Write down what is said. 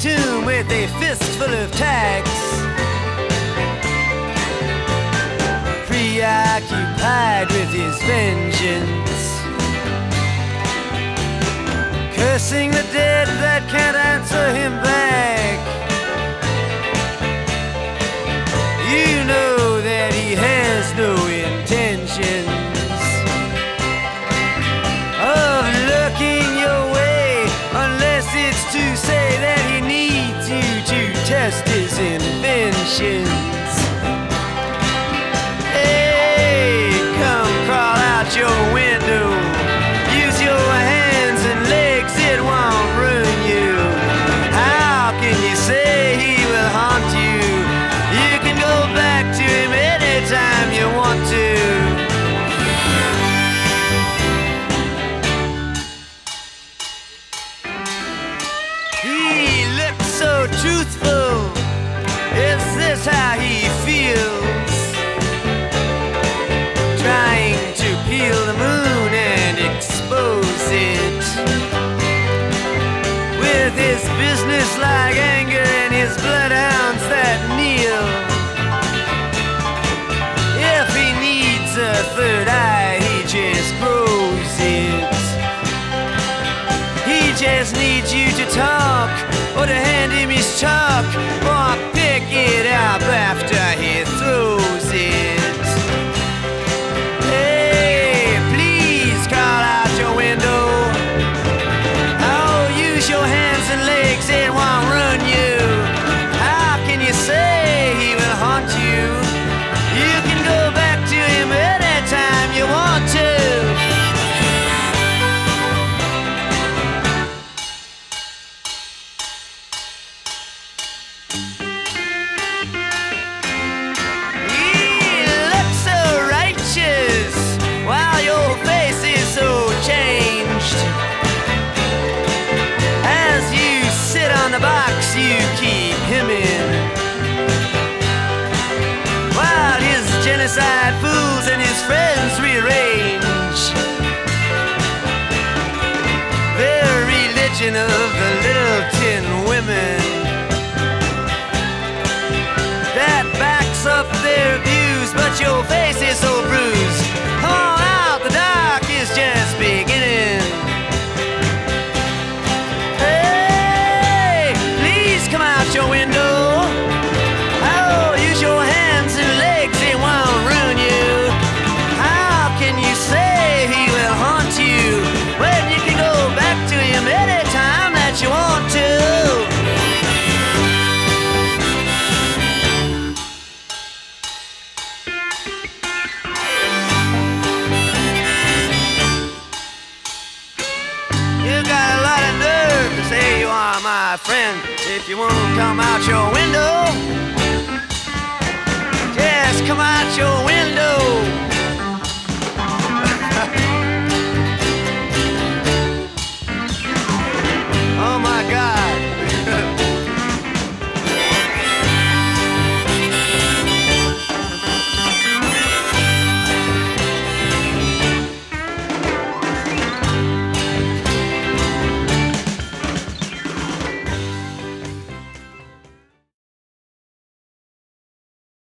tomb with a fistful of tacks. Preoccupied with his vengeance, cursing the dead that can't answer him back. You know that he has no intentions of looking your way, unless it's to say that he needs you to test his inventions. Hey, come crawl out your window, use your hands and legs, it won't ruin you. How can you say he will haunt you? You can go back to him anytime you want to. He looks so truthful, is this how he feels? Trying to peel the moon and expose it, with his business-like anger and his bloodhounds that kneel. If he needs a third eye, he just grows it. He just needs you to talk, or to hand him his chalk, or pick it up after he throws it. Hey, please crawl out your window. Oh, use your hands and legs, it won't ruin you. How can you say he will haunt you? You can go back to him anytime you want to. He looks so righteous while your face is so changed. As you sit on the box you keep him in, while his genocide fools and his friends rearrange their religion of the little tin women that backs up their views, but your face is so bruised. All out, the dark is just beginning. Hey, please come out your window. Oh, use your hands and legs, it won't ruin you. How can you say he will haunt you when you can go back to him anytime that you want to? You got a lot of nerve to say you are my friend if you won't come out your window.